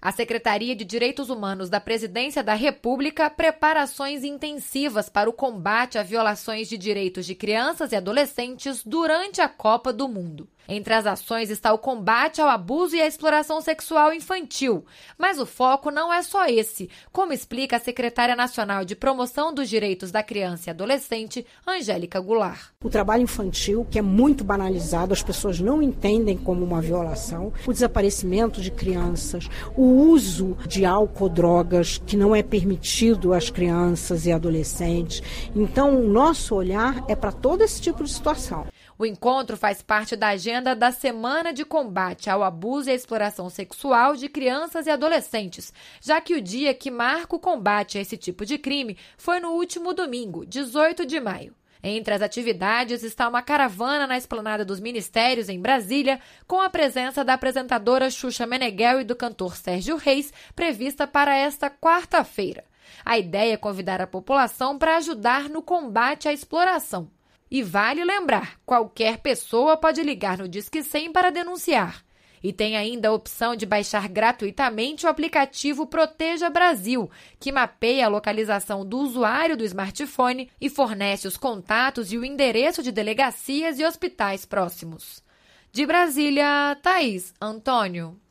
A Secretaria de Direitos Humanos da Presidência da República prepara ações intensivas para o combate a violações de direitos de crianças e adolescentes durante a Copa do Mundo. Entre as ações está o combate ao abuso e à exploração sexual infantil. Mas o foco não é só esse, como explica a secretária nacional de Promoção dos Direitos da Criança e Adolescente, Angélica Goulart. O trabalho infantil, que é muito banalizado, as pessoas não entendem como uma violação, o desaparecimento de crianças, o uso de álcool, drogas, que não é permitido às crianças e adolescentes. Então, o nosso olhar é para todo esse tipo de situação. O encontro faz parte da agenda da Semana de Combate ao Abuso e à Exploração Sexual de Crianças e Adolescentes, já que o dia que marca o combate a esse tipo de crime foi no último domingo, 18 de maio. Entre as atividades está uma caravana na Esplanada dos Ministérios, em Brasília, com a presença da apresentadora Xuxa Meneghel e do cantor Sérgio Reis, prevista para esta quarta-feira. A ideia é convidar a população para ajudar no combate à exploração. E vale lembrar, qualquer pessoa pode ligar no Disque 100 para denunciar. E tem ainda a opção de baixar gratuitamente o aplicativo Proteja Brasil, que mapeia a localização do usuário do smartphone e fornece os contatos e o endereço de delegacias e hospitais próximos. De Brasília, Thaís Antônio.